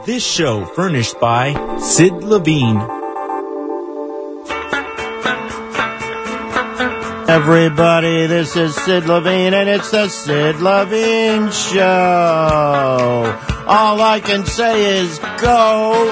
This show furnished by Sid Levine. Everybody, this is Sid Levine, and it's the Sid Levine Show. All I can say is go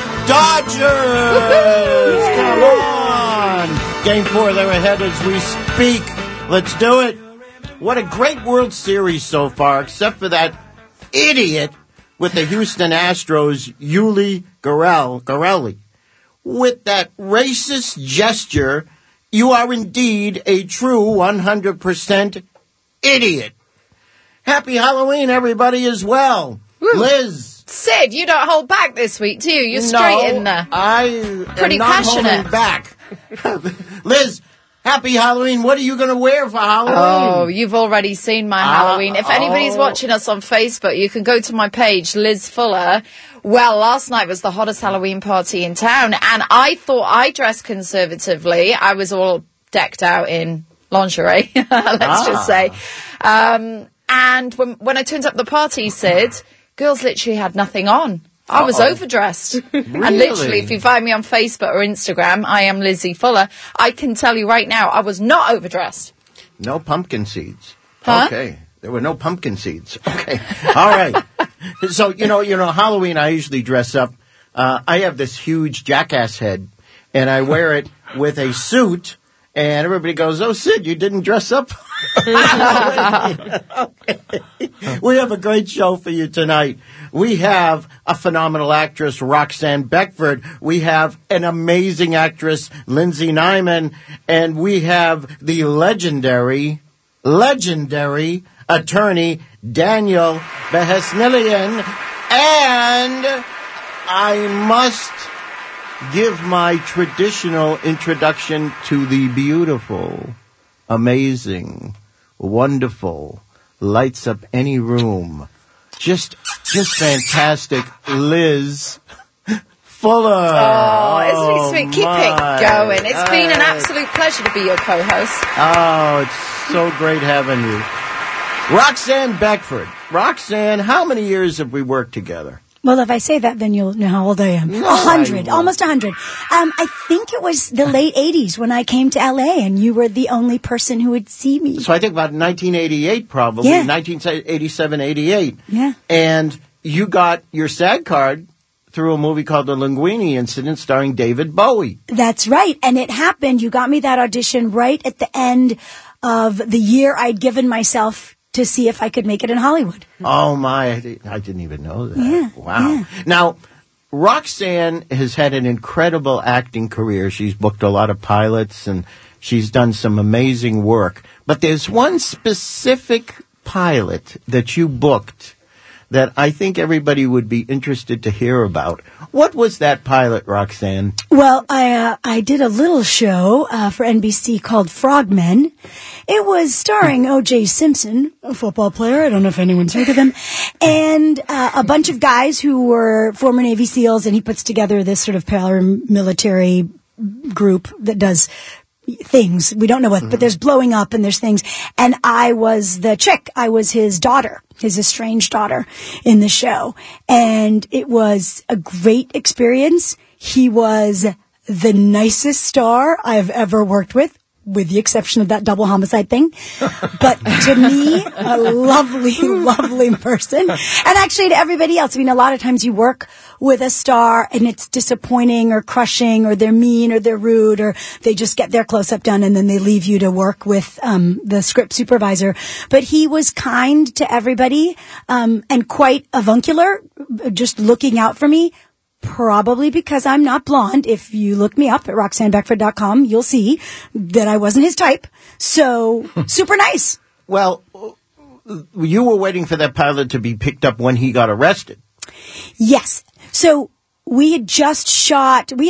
Dodgers! Come on! Game 4, they're ahead as we speak. Let's do it. What a great World Series so far, except for that idiot with the Houston Astros, Yuli Gurriel. With that racist gesture, you are indeed a true 100% idiot. Happy Halloween, everybody, as well. Woo. Liz. Sid, you don't hold back this week, do you? You're straight in there. I Pretty am not passionate. holding back. Liz, happy Halloween. What are you going to wear for Halloween? Oh, you've already seen my Halloween. If anybody's watching us on Facebook, you can go to my page, Liz Fuller. Well, last night was the hottest Halloween party in town, and I thought I dressed conservatively. I was all decked out in lingerie, let's just say. And when I turned up the party, Sid, girls literally had nothing on. I was overdressed. Really? And literally, if you find me on Facebook or Instagram, I am Lizzie Fuller. I can tell you right now, I was not overdressed. No pumpkin seeds. Huh? Okay. There were no pumpkin seeds. Okay. All right. So, you know, Halloween, I usually dress up. I have this huge jackass head, and I wear it with a suit, and everybody goes, "Oh, Sid, you didn't dress up?" Okay. We have a great show for you tonight. We have a phenomenal actress, Roxanne Beckford. We have an amazing actress, Lindsay Nyman. And we have the legendary attorney, Daniel Behesnilian. And I must give my traditional introduction to the beautiful, amazing, wonderful, lights up any room, just fantastic Liz Fuller. Oh, isn't he sweet? Keep it going. It's been an absolute pleasure to be your co-host. Oh, it's so great having you. Roxanne Beckford. Roxanne, how many years have we worked together? Well, if I say that, then you'll know how old I am. 100, almost 100. I think it was the late 80s when I came to L.A. and you were the only person who would see me. So I think about 1988 probably, yeah. 1987, 88. Yeah. And you got your SAG card through a movie called The Linguini Incident starring David Bowie. That's right. And it happened. You got me that audition right at the end of the year I'd given myself to see if I could make it in Hollywood. Oh, my. I didn't even know that. Yeah, wow. yeah. Now, Roxanne has had an incredible acting career. She's booked a lot of pilots, and she's done some amazing work. But there's one specific pilot that you booked that I think everybody would be interested to hear about. What was that pilot, Roxanne? Well, I did a little show for NBC called Frogmen. It was starring O.J. Simpson, a football player. I don't know if anyone's heard of him. And a bunch of guys who were former Navy SEALs, and he puts together this sort of paramilitary group that does things. We don't know what, but there's blowing up and there's things. And I was the chick. I was his daughter, his estranged daughter in the show. And it was a great experience. He was the nicest star I've ever worked with the exception of that double homicide thing. But to me, a lovely, lovely person. And actually to everybody else. I mean, a lot of times you work with a star and it's disappointing or crushing or they're mean or they're rude or they just get their close-up done and then they leave you to work with the script supervisor. But he was kind to everybody and quite avuncular, just looking out for me. Probably because I'm not blonde. If you look me up at RoxanneBeckford.com, you'll see that I wasn't his type. So, super nice. Well, you were waiting for that pilot to be picked up when he got arrested. Yes. So, we had shot 2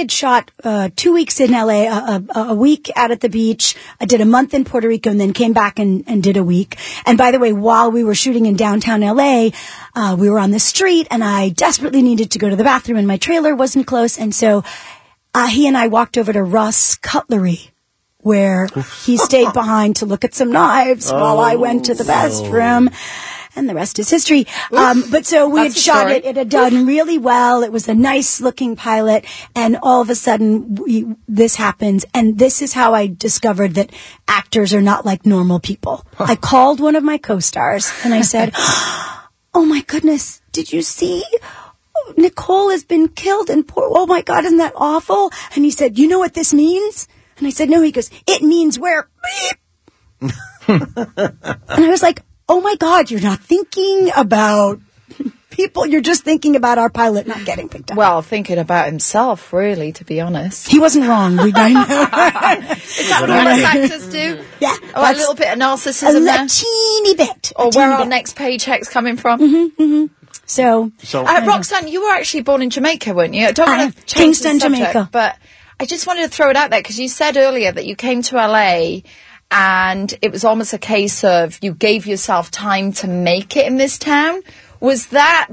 weeks in LA, a week out at the beach. I did a month in Puerto Rico and then came back and did a week. And by the way, while we were shooting in downtown LA, we were on the street and I desperately needed to go to the bathroom and my trailer wasn't close. And so, he and I walked over to Russ Cutlery, where he stayed behind to look at some knives while I went to the bathroom. And the rest is history. But so we had That's a shot story. it. It had done really well. It was a nice looking pilot. And all of a sudden this happens. And this is how I discovered that actors are not like normal people. I called one of my co-stars and I said, oh my goodness, did you see? Nicole has been killed and oh my God, isn't that awful? And he said, you know what this means? And I said, no. He goes, it means we're beep. And I was like, oh my God, you're not thinking about people. You're just thinking about our pilot not getting picked up. Well, thinking about himself, really, to be honest. He wasn't wrong. Is that what most actors do? Yeah. Oh, a little bit of narcissism a there? teeny bit. Or a teeny where our bit. next paycheck's coming from? So Roxanne, you were actually born in Jamaica, weren't you? I don't I want am. to change the Kingston, subject, Jamaica. but I just wanted to throw it out there because you said earlier that you came to LA and it was almost a case of you gave yourself time to make it in this town. Was that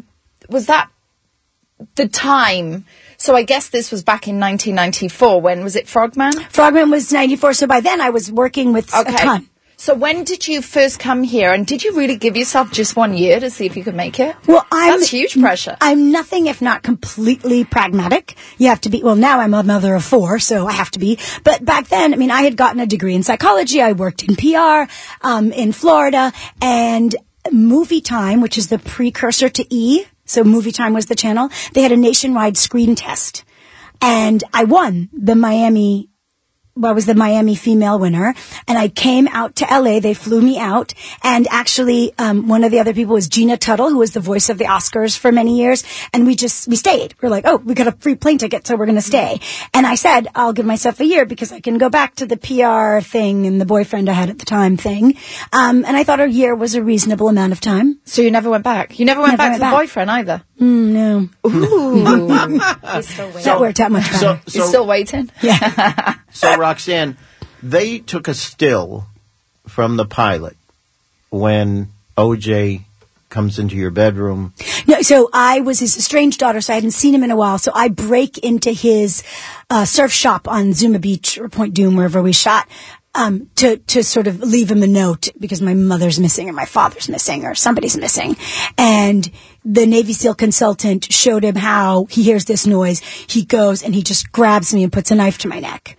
the time? So I guess this was back in 1994. When was it Frogman? Frogman was 94. So by then I was working with a ton. So when did you first come here, and did you really give yourself just 1 year to see if you could make it? Well, that's huge pressure. I'm nothing if not completely pragmatic. You have to be, well, now I'm a mother of 4, so I have to be. But back then, I mean, I had gotten a degree in psychology. I worked in PR, in Florida, and Movie Time, which is the precursor to E. So Movie Time was the channel. They had a nationwide screen test. And I won the Miami female winner, and I came out to LA. They flew me out, and actually, one of the other people was Gina Tuttle, who was the voice of the Oscars for many years, and we stayed. We're like, oh, we got a free plane ticket, so we're going to stay. And I said, I'll give myself a year because I can go back to the PR thing and the boyfriend I had at the time thing. And I thought a year was a reasonable amount of time. So you never went back? You never went back to the boyfriend either? No. Ooh. He's still waiting. That worked out much better. You're still waiting? Yeah. So, Roxanne, they took a still from the pilot when OJ comes into your bedroom. No, so I was his estranged daughter, so I hadn't seen him in a while. So I break into his surf shop on Zuma Beach or Point Dume, wherever we shot, to sort of leave him a note because my mother's missing or my father's missing or somebody's missing. And the Navy SEAL consultant showed him how he hears this noise. He goes and he just grabs me and puts a knife to my neck.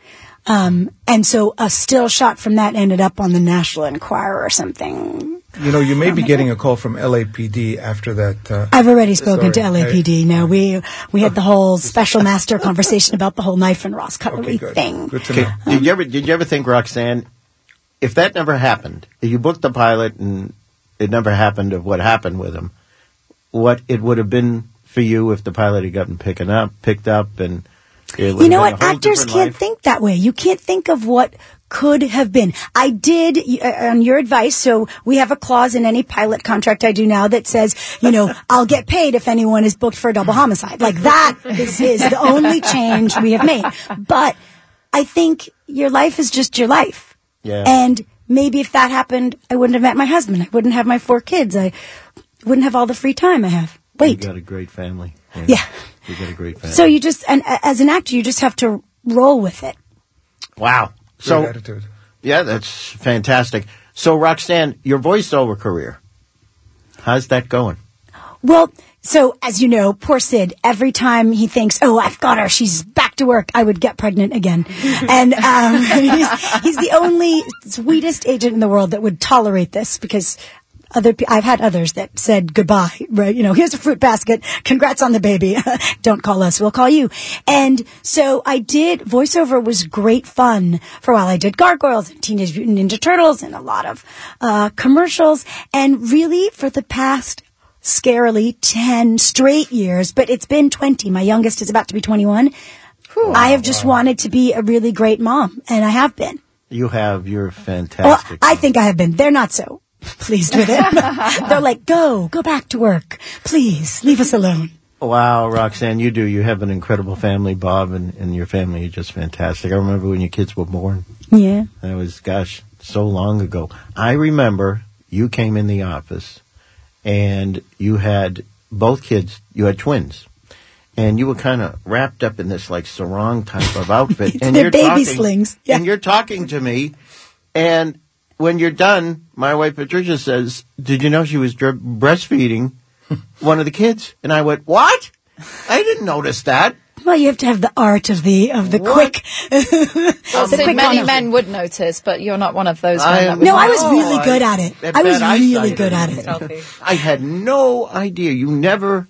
And so a still shot from that ended up on the National Enquirer or something. You know, you may be getting a call from LAPD after that. I've already spoken to LAPD. No, we had the whole special master conversation about the whole knife and Ross cutlery thing. Good to know. Did you ever think, Roxanne, if that never happened, if you booked the pilot and it never happened of what happened with him, what it would have been for you if the pilot had gotten picked up and it would you know have what? been a whole Actors different can't life? think that way. You can't think of what could have been. I did, on your advice, so we have a clause in any pilot contract I do now that says, you know, I'll get paid if anyone is booked for a double homicide. Like that is the only change we have made. But I think your life is just your life. Yeah. And maybe if that happened, I wouldn't have met my husband. I wouldn't have my 4 kids. I wouldn't have all the free time I have. Wait. You got a great family. Yeah. You got a great family. So you just, and as an actor, you just have to roll with it. Wow. Great attitude. Yeah, that's fantastic. So, Roxanne, your voiceover career, how's that going? Well, so as you know, poor Sid, every time he thinks, oh, I've got her, she's back to work, I would get pregnant again. And he's the only sweetest agent in the world that would tolerate this because I've had others that said goodbye, right? You know, here's a fruit basket. Congrats on the baby. Don't call us. We'll call you. And so I did, voiceover was great fun for a while. I did Gargoyles and Teenage Mutant Ninja Turtles and a lot of, commercials. And really for the past scarily 10 straight years, but it's been 20. My youngest is about to be 21. I have just wanted to be a really great mom, and I have been. You're fantastic. Well, I think I have been. They're not so pleased with it. They're like, go back to work. Please, leave us alone. Wow, Roxanne, you do. You have an incredible family, Bob, and your family is just fantastic. I remember when your kids were born. Yeah. That was, so long ago. I remember you came in the office, and you had both kids, you had twins. And you were kind of wrapped up in this, like, sarong type of outfit. And They're you're baby talking, slings. Yeah. And you're talking to me, and when you're done, my wife Patricia says, "Did you know she was breastfeeding one of the kids?" And I went, "What? I didn't notice that." Well, you have to have the art of the quick. Many men would notice, but you're not one of those men. No, I was really good at it. I was really good at it. I had no idea. You never.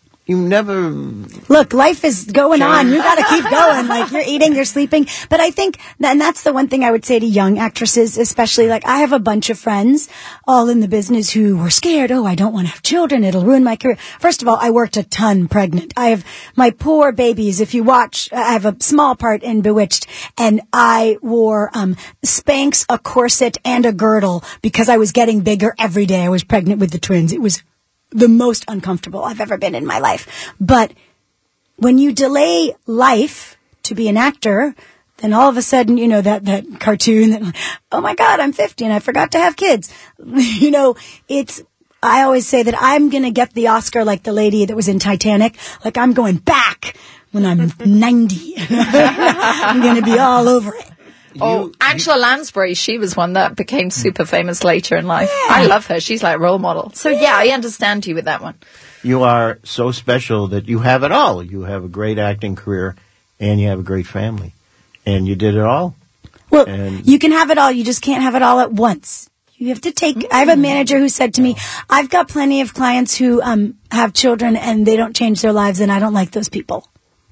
Look, life is going on. You got to keep going. Like, you're eating, you're sleeping. But I think, and that's the one thing I would say to young actresses, especially, like, I have a bunch of friends all in the business who were scared. Oh, I don't want to have children. It'll ruin my career. First of all, I worked a ton pregnant. I have my poor babies. If you watch, I have a small part in Bewitched, and I wore Spanx, a corset, and a girdle because I was getting bigger every day. I was pregnant with the twins. It was the most uncomfortable I've ever been in my life. But when you delay life to be an actor, then all of a sudden, you know, that cartoon that, oh my God, I'm 50 and I forgot to have kids. You know, I always say that I'm going to get the Oscar like the lady that was in Titanic. Like, I'm going back when I'm 90. I'm going to be all over it. Angela Lansbury, she was one that became super famous later in life. Yeah. I love her. She's like a role model. So yeah, I understand you with that one. You are so special that you have it all. You have a great acting career and you have a great family. And you did it all. Well, you can have it all. You just can't have it all at once. You have to take, I have a manager who said to me, I've got plenty of clients who have children and they don't change their lives and I don't like those people.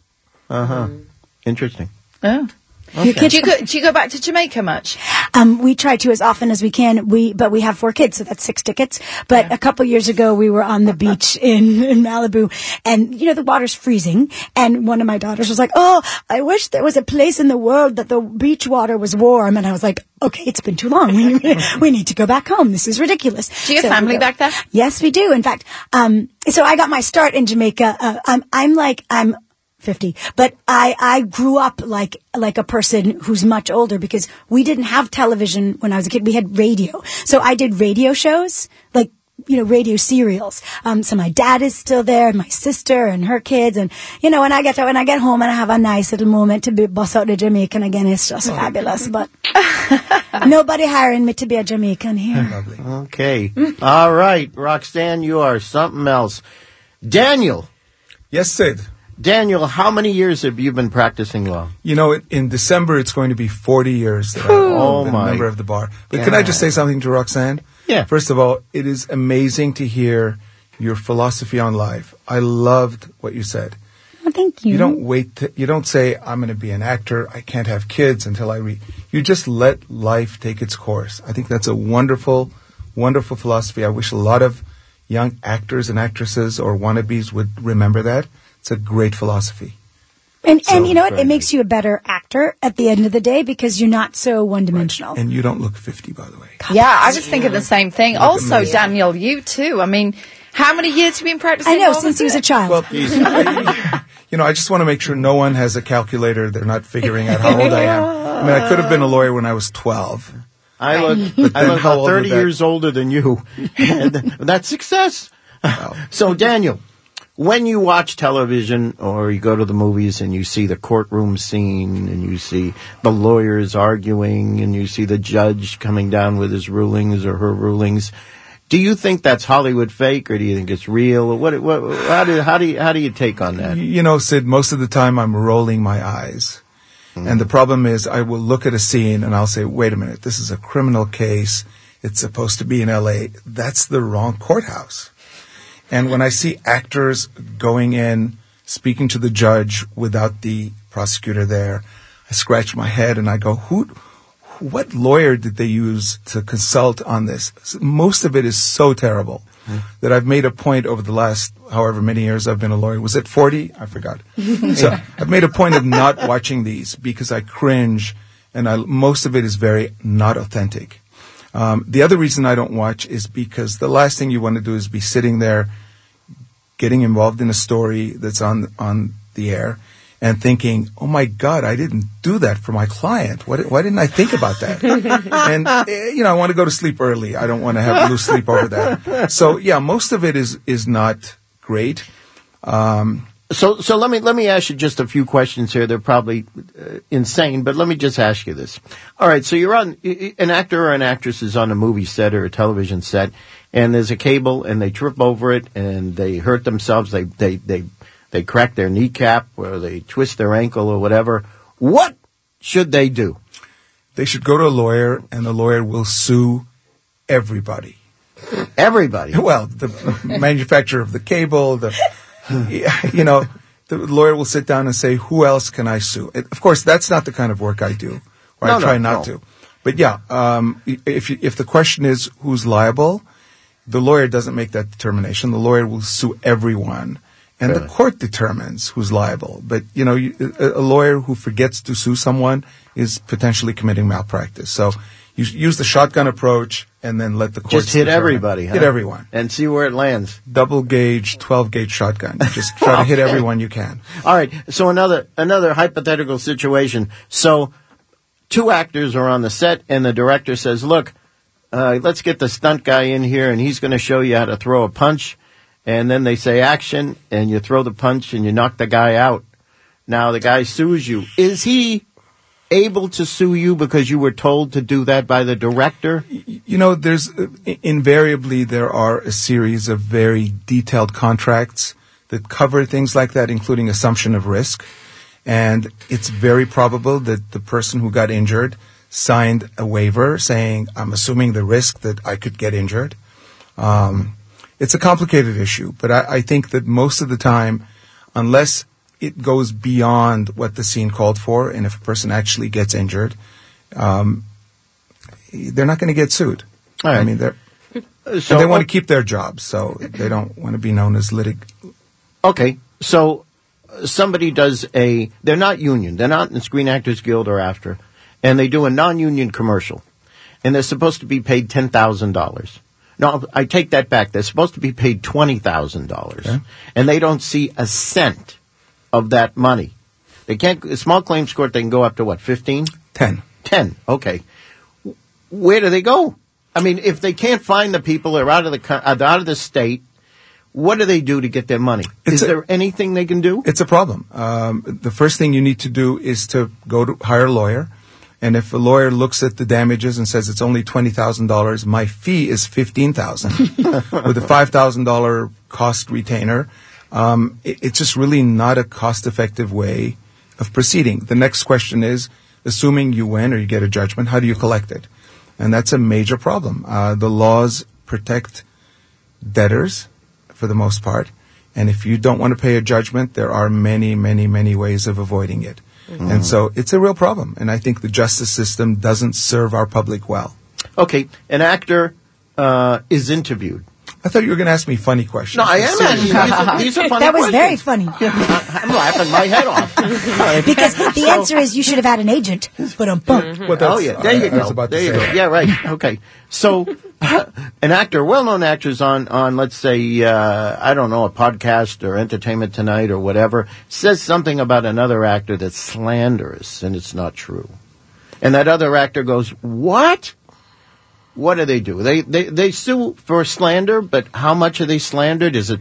Interesting. Oh. Okay. Do you go back to Jamaica much? We try to as often as we can. But we have 4 kids, so that's 6 tickets. But a couple years ago, we were on the beach in Malibu, and you know the water's freezing. And one of my daughters was like, "Oh, I wish there was a place in the world that the beach water was warm." And I was like, "Okay, it's been too long. We need to go back home. This is ridiculous." Do you have family back there? Yes, we do. In fact, so I got my start in Jamaica. I'm 50. But I grew up like a person who's much older because we didn't have television when I was a kid. We had radio. So I did radio shows, like, you know, radio serials. So my dad is still there, and my sister and her kids. And, you know, when I get home and I have a nice little moment to bust out the Jamaican again, it's just fabulous. But nobody hiring me to be a Jamaican here. Lovely. Okay. All right. Roxanne, you are something else. Daniel. Yes, Sid. Daniel, how many years have you been practicing law? You know, in December, it's going to be 40 years that I've been a member of the bar. But can I just say something to Roxanne? Yeah. First of all, it is amazing to hear your philosophy on life. I loved what you said. Oh, thank you. You don't say, I'm going to be an actor, I can't have kids until you just let life take its course. I think that's a wonderful, wonderful philosophy. I wish a lot of young actors and actresses or wannabes would remember that. It's a great philosophy. And you know what? It makes you a better actor at the end of the day because you're not so one-dimensional. Right. And you don't look 50, by the way. Yeah, I was thinking the same thing. Also, Daniel, you too. I mean, how many years have you been practicing? I know, since he was a child. Well, you know, I just want to make sure no one has a calculator. They're not figuring out how old I am. I mean, I could have been a lawyer when I was 12. I look about 30 years older than you. And that's success. Wow. So, Daniel, when you watch television or you go to the movies and you see the courtroom scene and you see the lawyers arguing and you see the judge coming down with his rulings or her rulings, do you think that's Hollywood fake or do you think it's real? How do you take on that? You know, Sid, most of the time I'm rolling my eyes. And the problem is I will look at a scene and I'll say, wait a minute, this is a criminal case. It's supposed to be in L.A. That's the wrong courthouse. And when I see actors going in, speaking to the judge without the prosecutor there, I scratch my head and I go, what lawyer did they use to consult on this? Most of it is so terrible that I've made a point over the last however many years I've been a lawyer. Was it 40? I forgot. So I've made a point of not watching these because I cringe and most of it is very not authentic. The other reason I don't watch is because the last thing you want to do is be sitting there getting involved in a story that's on the air and thinking, oh my God, I didn't do that for my client. Why didn't I think about that? And, you know, I want to go to sleep early. I don't want to lose sleep over that. So yeah, most of it is not great. So let me ask you just a few questions here. They're probably insane, but let me just ask you this. All right, so you're on an actor or an actress is on a movie set or a television set, and there's a cable, and they trip over it, and they hurt themselves. They crack their kneecap, or they twist their ankle, or whatever. What should they do? They should go to a lawyer, and the lawyer will sue everybody. Everybody. Well, the manufacturer of the cable, the lawyer will sit down and say, who else can I sue? Of course, that's not the kind of work I do, or I try not to. But yeah, if the question is who's liable, the lawyer doesn't make that determination. The lawyer will sue everyone, and the court determines who's liable. But, a lawyer who forgets to sue someone is potentially committing malpractice. So you use the shotgun approach and then let the courts just hit everybody, huh? Hit everyone. And see where it lands. Double gauge, 12-gauge shotgun. Just try to hit everyone you can. All right. So another hypothetical situation. So 2 actors are on the set, and the director says, look, let's get the stunt guy in here, and he's going to show you how to throw a punch. And then they say action, and you throw the punch, and you knock the guy out. Now the guy sues you. Is he able to sue you because you were told to do that by the director? There's invariably there are a series of very detailed contracts that cover things like that, including assumption of risk. And it's very probable that the person who got injured signed a waiver saying, I'm assuming the risk that I could get injured. It's a complicated issue, but I think that most of the time, unless it goes beyond what the scene called for, and if a person actually gets injured, they're not going to get sued. All right. I mean, they want to keep their jobs, so they don't want to be known as Okay, so somebody they're not union, they're not in the Screen Actors Guild or AFTRA, and they do a non-union commercial, and they're supposed to be paid $10,000. No, I take that back. They're supposed to be paid $20,000, okay, and they don't see a cent of that money. They can't. A small claims court, they can go up to what? 15? 10. 10. Okay. Where do they go? I mean, if they can't find the people, they're out of the state. What do they do to get their money? Is there anything they can do? It's a problem. The first thing you need to do is to hire a lawyer. And if a lawyer looks at the damages and says it's only $20,000, my fee is $15,000 with a $5,000 cost retainer. It's just really not a cost-effective way of proceeding. The next question is, assuming you win or you get a judgment, how do you collect it? And that's a major problem. The laws protect debtors for the most part. And if you don't want to pay a judgment, there are many, many, many ways of avoiding it. Mm-hmm. And so it's a real problem. And I think the justice system doesn't serve our public well. Okay. An actor is interviewed. I thought you were going to ask me funny questions. No, I am asking. These are funny That was questions. very funny. I'm laughing my head off. Because the answer is you should have had an agent. But oh, yeah. There you go. There you go. Yeah, right. Okay. So, an actor, well-known actors on let's say, I don't know, a podcast or Entertainment Tonight or whatever, says something about another actor that's slanderous, and it's not true. And that other actor goes, what? What do? They sue for slander, but how much are they slandered? Is it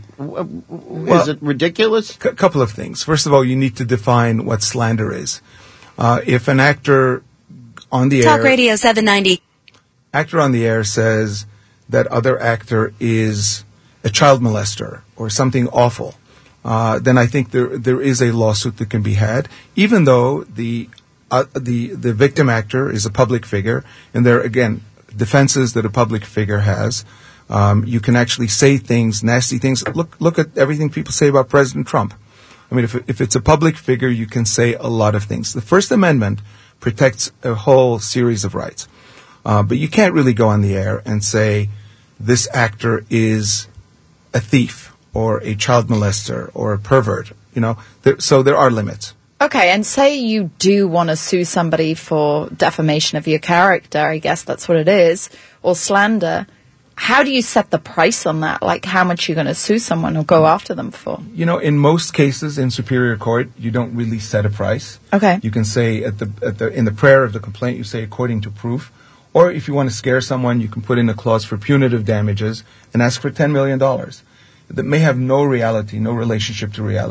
ridiculous? A couple of things. First of all, you need to define what slander is. If an actor on the air... Talk Radio 790. Actor on the air says that other actor is a child molester or something awful, then I think there is a lawsuit that can be had, even though the victim actor is a public figure, and there, again, defenses that a public figure has. You can actually say things, nasty things. Look at everything people say about President Trump. I mean, if it's a public figure, you can say a lot of things. The First Amendment protects a whole series of rights. But you can't really go on the air and say this actor is a thief or a child molester or a pervert. So there are limits. Okay, and say you do want to sue somebody for defamation of your character, I guess that's what it is, or slander. How do you set the price on that? Like how much you're going to sue someone or go after them for? In most cases in Superior Court, you don't really set a price. Okay. You can say in the prayer of the complaint, you say according to proof. Or if you want to scare someone, you can put in a clause for punitive damages and ask for $10 million. That may have no reality, no relationship to reality.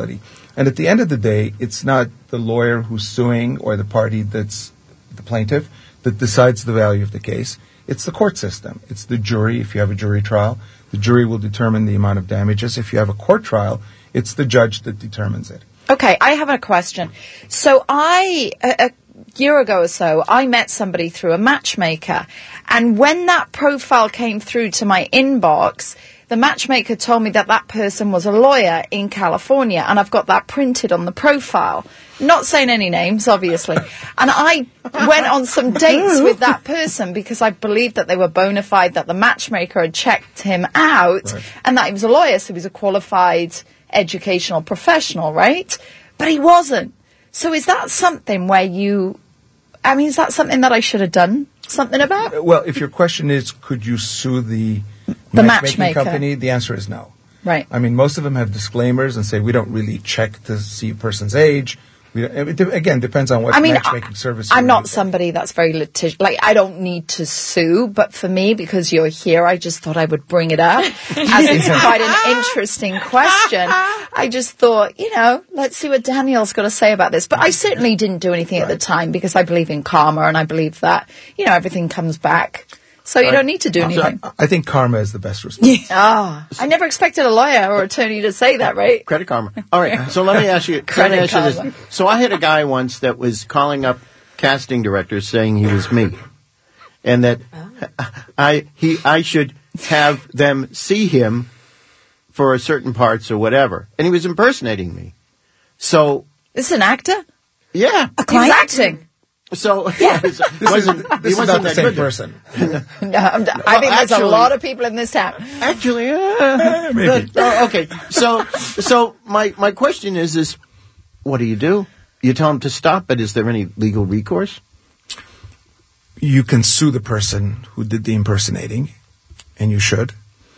And at the end of the day, it's not the lawyer who's suing or the party that's the plaintiff that decides the value of the case. It's the court system. It's the jury. If you have a jury trial, the jury will determine the amount of damages. If you have a court trial, it's the judge that determines it. Okay, I have a question. So a year ago or so, I met somebody through a matchmaker. And when that profile came through to my inbox, the matchmaker told me that that person was a lawyer in California, and I've got that printed on the profile. Not saying any names, obviously. And I went on some dates with that person because I believed that they were bona fide, that the matchmaker had checked him out, and that he was a lawyer, so he was a qualified educational professional, right? But he wasn't. So is that something where is that something that I should have done something about? Well, if your question is, could you sue the matchmaking matchmaker company, the answer is no. Right. I mean, most of them have disclaimers and say we don't really check to see a person's age. Again, depends on what matchmaking service. I'm not somebody that's very litigious. Like, I don't need to sue, but for me, because you're here, I just thought I would bring it up as it's quite an interesting question. I just thought, let's see what Daniel's got to say about this. But I certainly didn't do anything at the time because I believe in karma and I believe that, everything comes back. So you don't need to do anything. I think karma is the best response. I never expected a lawyer or attorney to say that, right? Credit karma. All right. So let me ask you this. So I had a guy once that was calling up casting directors saying he was me, and that I should have them see him for certain parts or whatever, and he was impersonating me. So this is an actor? Yeah, a client? He's acting. So this is not the same person. I think there's a lot of people in this town. Actually, maybe. Okay. So my question is what do? You tell them to stop, but is there any legal recourse? You can sue the person who did the impersonating, and you should.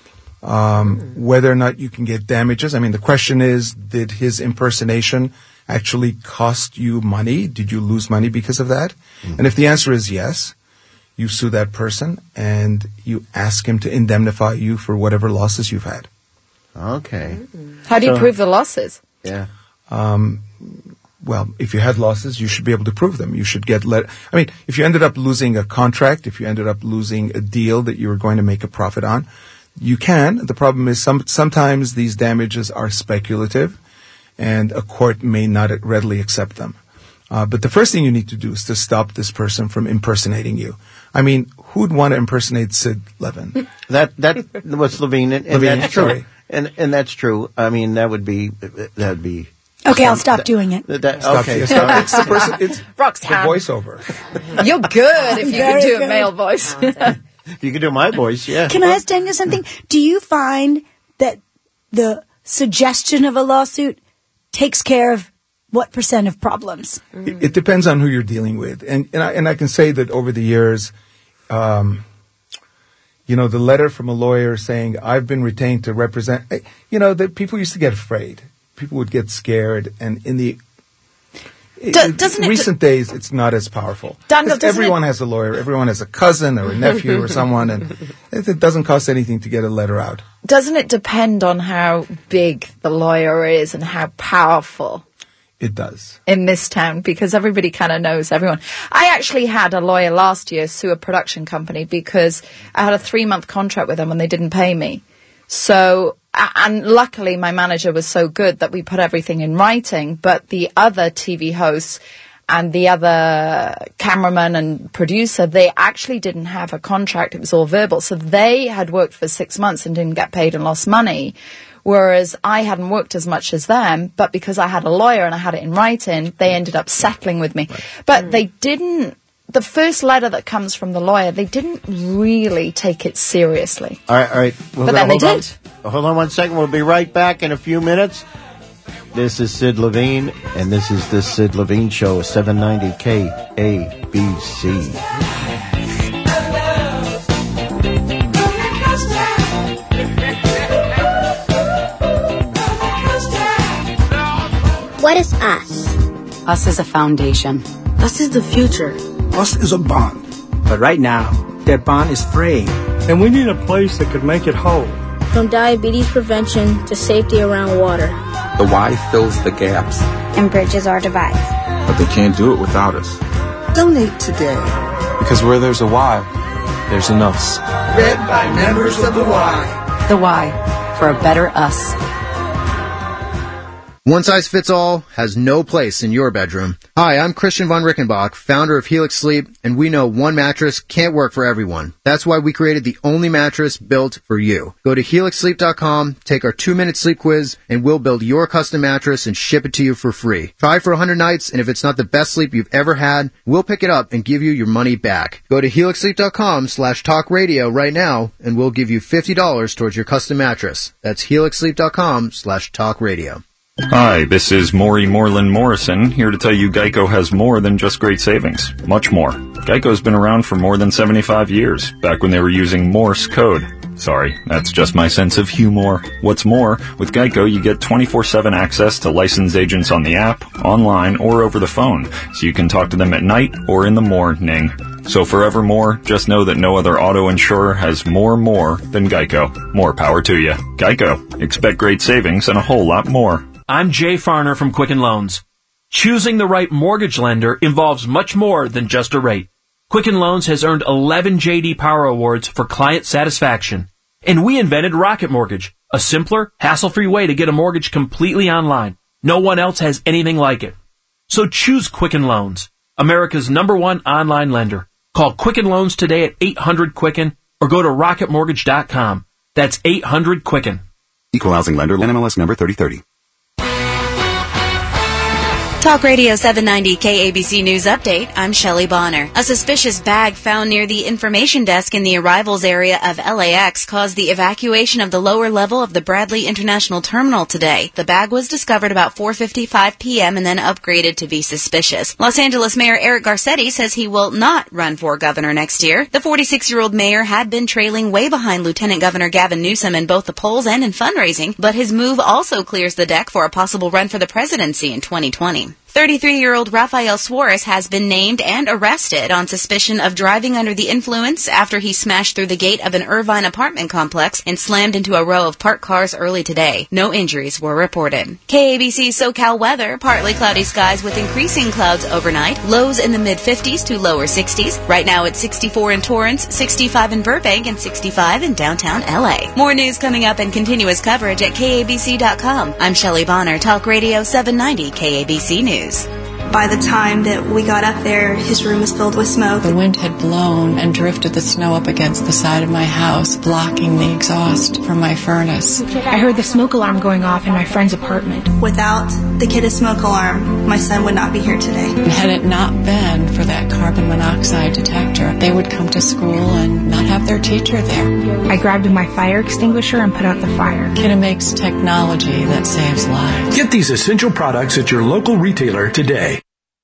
Whether or not you can get damages, the question is, did his impersonation actually cost you money? Did you lose money because of that? And if the answer is yes, you sue that person and you ask him to indemnify you for whatever losses you've had. Okay. How do you prove the losses? Yeah. Well, if you had losses, you should be able to prove them. You should get if you ended up losing a contract, if you ended up losing a deal that you were going to make a profit on, you can. The problem is sometimes these damages are speculative, and a court may not readily accept them. But the first thing you need to do is to stop this person from impersonating you. Who'd want to impersonate Sid Levin? That was Levine, and Levine, that's true. Sorry. And that's true. That would be. Okay, I'll stop doing it. Okay. So it's the person. It's Roxanne. the voiceover. You're good if you can do a male voice. If you can do my voice, yeah. Can I ask Daniel something? Do you find that the suggestion of a lawsuit takes care of what % of problems? It depends on who you're dealing with. And I can say that over the years, the letter from a lawyer saying, I've been retained to represent, that people used to get afraid. People would get scared. And in the recent days, it's not as powerful. Daniel, everyone has a lawyer. Everyone has a cousin or a nephew or someone. And it doesn't cost anything to get a letter out. Doesn't it depend on how big the lawyer is and how powerful? It does. In this town, because everybody kind of knows everyone. I actually had a lawyer last year sue a production company because I had a 3-month contract with them and they didn't pay me. So, and luckily my manager was so good that we put everything in writing, but the other TV hosts and the other cameraman and producer, they actually didn't have a contract. It was all verbal. So they had worked for 6 months and didn't get paid and lost money. Whereas I hadn't worked as much as them, but because I had a lawyer and I had it in writing, they ended up settling with me. Right. But they didn't, the first letter that comes from the lawyer, they didn't really take it seriously. All right. But then they did. Hold on 1 second. We'll be right back in a few minutes. This is Sid Levine, and this is the Sid Levine Show, 790 KABC. What is us? Us is a foundation. Us is the future. Us is a bond. But right now, that bond is fraying. And we need a place that could make it whole. from diabetes prevention to safety around water. The Y fills the gaps and bridges our divides. But they can't do it without us. Donate today. Because where there's a Y, there's an us. Read by members of the Y. The Y, for a better us. One size fits all has no place in your bedroom. Hi, I'm Christian von Rickenbach, founder of Helix Sleep, and we know one mattress can't work for everyone. That's why we created the only mattress built for you. Go to helixsleep.com, take our 2-minute sleep quiz, and we'll build your custom mattress and ship it to you for free. Try for 100 nights, and if it's not the best sleep you've ever had, we'll pick it up and give you your money back. Go to helixsleep.com/talkradio right now, and we'll give you $50 towards your custom mattress. That's helixsleep.com/talkradio. Hi, this is Maury Moreland Morrison, here to tell you Geico has more than just great savings. Much more. Geico's been around for more than 75 years, back when they were using Morse code. Sorry, that's just my sense of humor. What's more, with Geico you get 24/7 access to licensed agents on the app, online, or over the phone, so you can talk to them at night or in the morning. So forevermore, just know that no other auto insurer has more than Geico. More power to you. Geico. Expect great savings and a whole lot more. I'm Jay Farner from Quicken Loans. Choosing the right mortgage lender involves much more than just a rate. Quicken Loans has earned 11 J.D. Power Awards for client satisfaction. And we invented Rocket Mortgage, a simpler, hassle-free way to get a mortgage completely online. No one else has anything like it. So choose Quicken Loans, America's #1 online lender. Call Quicken Loans today at 800-QUICKEN or go to rocketmortgage.com. That's 800-QUICKEN. Equal housing lender, NMLS number 3030. Talk Radio 790 KABC News Update. I'm Shelley Bonner. A suspicious bag found near the information desk in the arrivals area of LAX caused the evacuation of the lower level of the Bradley International Terminal today. The bag was discovered about 4:55 p.m. and then upgraded to be suspicious. Los Angeles Mayor Eric Garcetti says he will not run for governor next year. The 46-year-old mayor had been trailing way behind Lieutenant Governor Gavin Newsom in both the polls and in fundraising, but his move also clears the deck for a possible run for the presidency in 2020. 33-year-old Rafael Suarez has been named and arrested on suspicion of driving under the influence after he smashed through the gate of an Irvine apartment complex and slammed into a row of parked cars early today. No injuries were reported. KABC SoCal weather, partly cloudy skies with increasing clouds overnight, lows in the mid-50s to lower 60s. Right now it's 64 in Torrance, 65 in Burbank, and 65 in downtown LA. More news coming up and continuous coverage at KABC.com. I'm Shelley Bonner, Talk Radio 790 KABC News. By the time that we got up there, his room was filled with smoke. The wind had blown and drifted the snow up against the side of my house, blocking the exhaust from my furnace. I heard the smoke alarm going off in my friend's apartment. Without the kid's smoke alarm, my son would not be here today. And had it not been for that carbon monoxide detector, they would come to school and not have their teacher there. I grabbed my fire extinguisher and put out the fire. It makes technology that saves lives. Get these essential products at your local retailer today.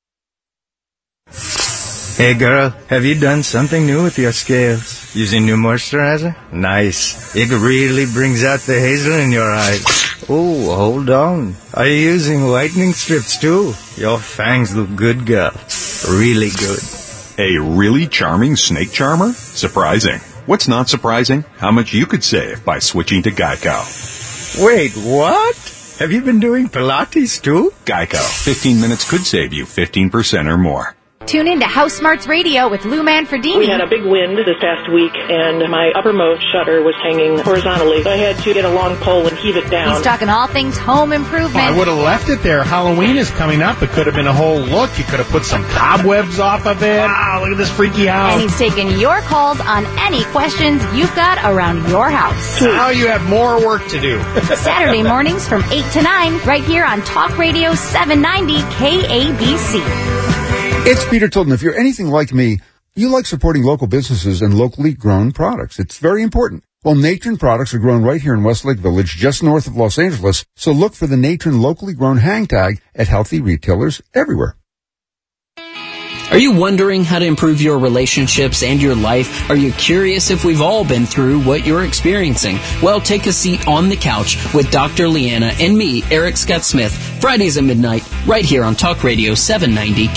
Hey girl, have you done something new with your scales? Using new moisturizer? Nice. It really brings out the hazel in your eyes. Oh, hold on. Are you using whitening strips too? Your fangs look good, girl. Really good. A really charming snake charmer? Surprising. What's not surprising? How much you could save by switching to Geico. Wait, what? Have you been doing Pilates too? Geico. 15 minutes could save you 15% or more. Tune in to House Smarts Radio with Lou Manfredini. We had a big wind this past week, and my uppermost shutter was hanging horizontally. So I had to get a long pole and heave it down. He's talking all things home improvement. I would have left it there. Halloween is coming up. It could have been a whole look. You could have put some cobwebs off of it. Wow, look at this freaky house. And he's taking your calls on any questions you've got around your house. Now you have more work to do. Saturday mornings from 8 to 9, right here on Talk Radio 790 KABC. It's Peter Tilton. If you're anything like me, you like supporting local businesses and locally grown products. It's very important. Well, Natron products are grown right here in Westlake Village, just north of Los Angeles. So look for the Natron locally grown hang tag at healthy retailers everywhere. Are you wondering how to improve your relationships and your life? Are you curious if we've all been through what you're experiencing? Well, take a seat on the couch with Dr. Leanna and me, Eric Scott Smith, Fridays at midnight, right here on Talk Radio 790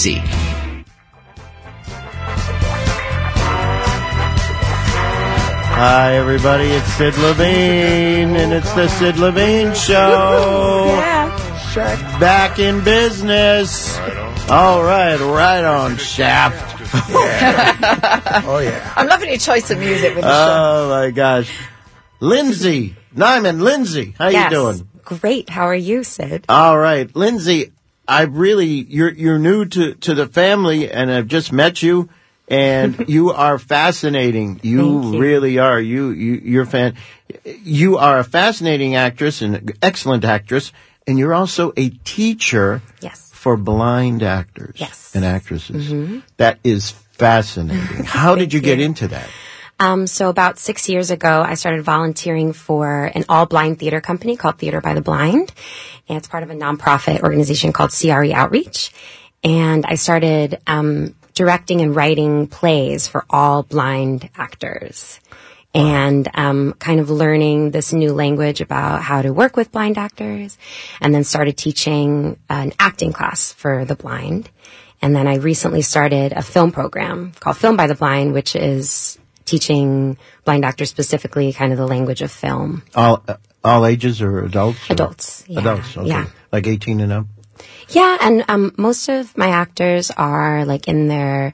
KABC. Hi, everybody. It's Sid Levine, and it's the Sid Levine Show. Yeah. Shaft back in business. All right on, Shaft. Oh, yeah. I'm loving your choice of music with the show. Oh, my gosh. Lindsay, Nyman, Lindsay, how you doing? Great. How are you, Sid? All right. Lindsay, you're new to the family, and I've just met you, and you are fascinating. You really are. You are a fascinating actress and an excellent actress, and you're also a teacher for blind actors and actresses. Mm-hmm. That is fascinating. How did you get into that? So about 6 years ago, I started volunteering for an all-blind theater company called Theater by the Blind. And it's part of a nonprofit organization called CRE Outreach. And I started directing and writing plays for all blind actors. And kind of learning this new language about how to work with blind actors. And then started teaching an acting class for the blind. And then I recently started a film program called Film by the Blind, which is teaching blind actors specifically kind of the language of film. All ages or adults? Adults. Yeah. Adults, okay. Yeah. Like 18 and up? Yeah, and most of my actors are like in their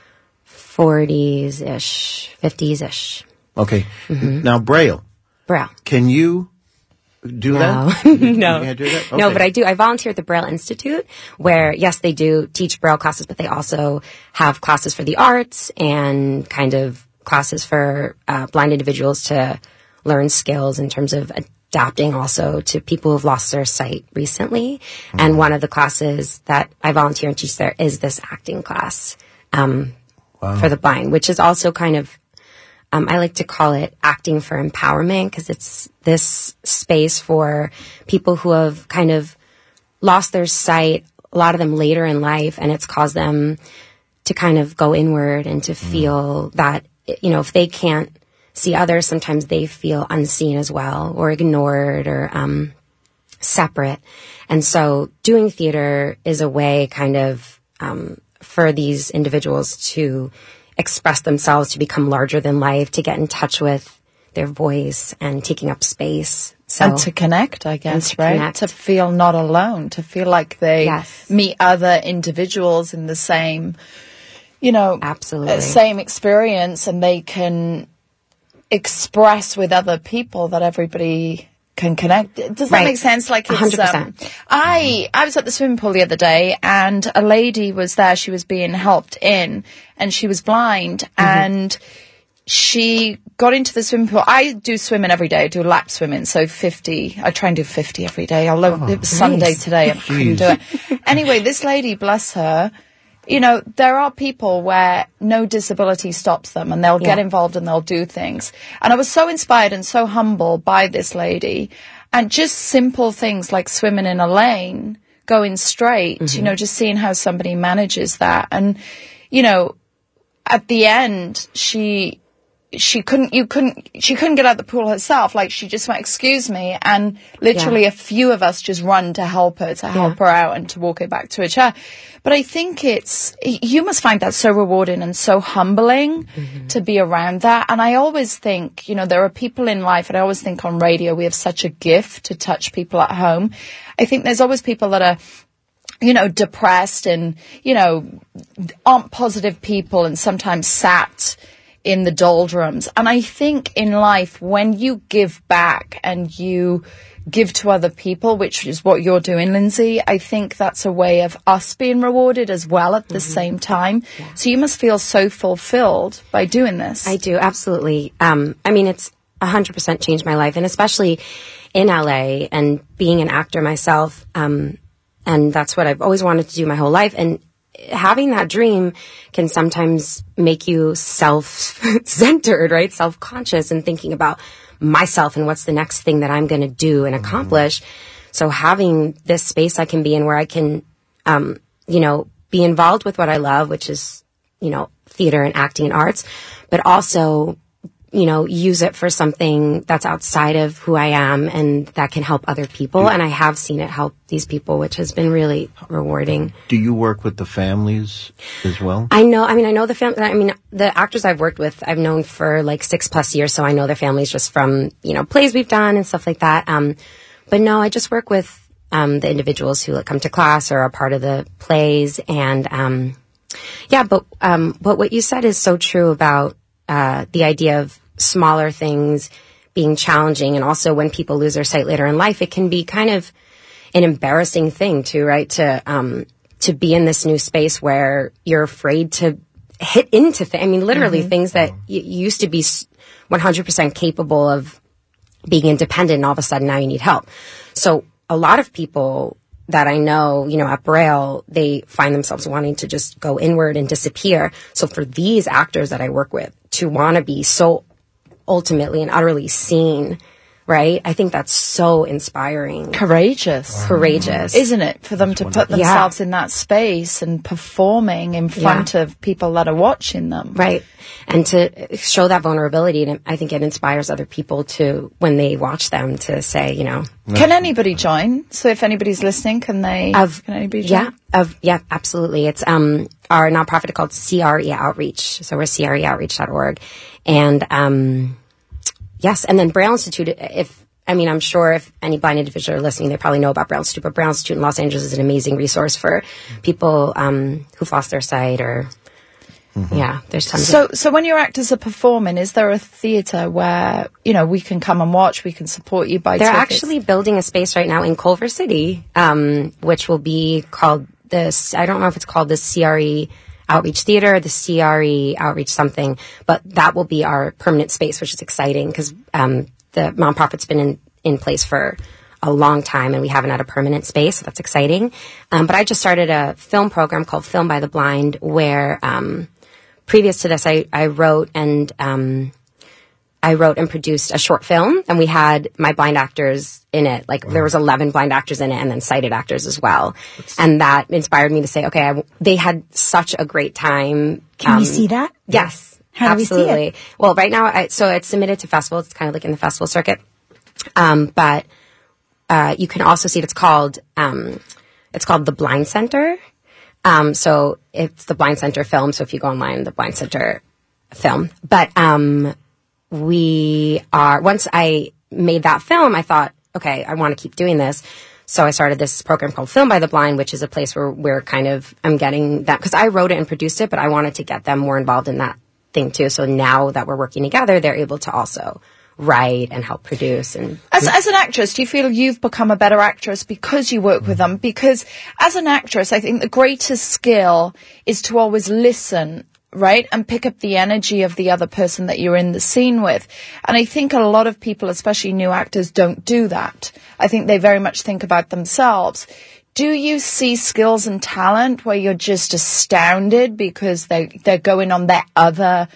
40s-ish, 50s-ish. Okay. Mm-hmm. Now, Braille. Can you do that? No. You can't do that? Okay. No, but I do. I volunteer at the Braille Institute where, yes, they do teach Braille classes, but they also have classes for the arts and kind of classes for blind individuals to learn skills in terms of adapting also to people who've lost their sight recently. Mm-hmm. And one of the classes that I volunteer and teach there is this acting class for the blind, which is also kind of, I like to call it acting for empowerment because it's this space for people who have kind of lost their sight, a lot of them later in life, and it's caused them to kind of go inward and to feel that, you know, if they can't see others, sometimes they feel unseen as well or ignored or separate. And so doing theater is a way kind of for these individuals to express themselves, to become larger than life, to get in touch with their voice and taking up space. So, and to connect, I guess, right? Connect. To feel not alone, to feel like they meet other individuals in the same, you know, same experience, and they can express with other people that everybody can connect. Does that make sense? Like it's, 100%. I was at the swimming pool the other day, and a lady was there. She was being helped in, and she was blind, and she got into the swimming pool. I do swimming every day. I do lap swimming, so 50. I try and do 50 every day. Although it was Sunday today, I couldn't do it. Anyway, this lady, bless her, you know, there are people where no disability stops them and they'll get involved and they'll do things. And I was so inspired and so humbled by this lady, and just simple things like swimming in a lane, going straight, you know, just seeing how somebody manages that. And, you know, at the end, she couldn't get out of the pool herself. Like, she just went, excuse me. And literally a few of us just run to help her out and to walk her back to her chair. But I think you must find that so rewarding and so humbling to be around that. And I always think, you know, there are people in life, and I always think on radio, we have such a gift to touch people at home. I think there's always people that are, you know, depressed and, you know, aren't positive people and sometimes sat in the doldrums. And I think in life, when you give back and you give to other people, which is what you're doing, Lindsay, I think that's a way of us being rewarded as well at the same time. Yeah. So you must feel so fulfilled by doing this. I do, absolutely. I mean, it's 100% changed my life, and especially in LA and being an actor myself. And that's what I've always wanted to do my whole life. And having that dream can sometimes make you self-centered, right? Self-conscious and thinking about myself and what's the next thing that I'm going to do and accomplish. So having this space I can be in where I can, you know, be involved with what I love, which is, you know, theater and acting and arts, but also use it for something that's outside of who I am and that can help other people. And I have seen it help these people, which has been really rewarding. Do you work with the families as well? I know the family. The actors I've worked with, I've known for like 6+ years. So I know their families just from, plays we've done and stuff like that. But no, I just work with, the individuals who come to class or are part of the plays. And, but what you said is so true about, the idea of smaller things being challenging, and also when people lose their sight later in life, it can be kind of an embarrassing thing too, right? To be in this new space where you're afraid to hit into literally things that used to be 100% capable of being independent, and all of a sudden now you need help. So a lot of people that I know, at Braille, they find themselves wanting to just go inward and disappear. So for these actors that I work with to want to be so ultimately and utterly seen, right? I think that's so inspiring. Courageous. Isn't it? For them to put themselves in that space and performing in front of people that are watching them. Right. And to show that vulnerability, and I think it inspires other people to, when they watch them, to say, Can anybody join? So if anybody's listening, can anybody join? Yeah, absolutely. It's our nonprofit called CRE Outreach. So we're CREOutreach.org. And yes, and then Braille Institute, I'm sure if any blind individual are listening, they probably know about Braille Institute, but Braille Institute in Los Angeles is an amazing resource for people who've lost their sight or... Yeah, there's tons So when your actors are performing, is there a theatre where, we can come and watch, we can support you by They're tickets? actually building a space right now in Culver City, which will be called I don't know if it's called the CRE Outreach Theater or the CRE Outreach something, but that will be our permanent space, which is exciting because the nonprofit's been in place for a long time and we haven't had a permanent space, so that's exciting. But I just started a film program called Film by the Blind where... previous to this, I wrote and produced a short film, and we had my blind actors in it. There was 11 blind actors in it, and then sighted actors as well. And that inspired me to say, okay, they had such a great time. Can we see that? Yes, How absolutely. do we see it? Well, right now, so it's submitted to festivals. It's kind of like in the festival circuit. But you can also see it. It's called the Blind Center. So it's the Blind Center film. So if you go online, the Blind Center film. But, once I made that film, I thought, okay, I want to keep doing this. So I started this program called Film by the Blind, which is a place where I'm getting that, because I wrote it and produced it, but I wanted to get them more involved in that thing too. So now that we're working together, they're able to also write and help produce. And as an actress, do you feel you've become a better actress because you work with them? Because as an actress, I think the greatest skill is to always listen, right, and pick up the energy of the other person that you're in the scene with. And I think a lot of people, especially new actors, don't do that. I think they very much think about themselves. Do you see skills and talent where you're just astounded because they're going on their other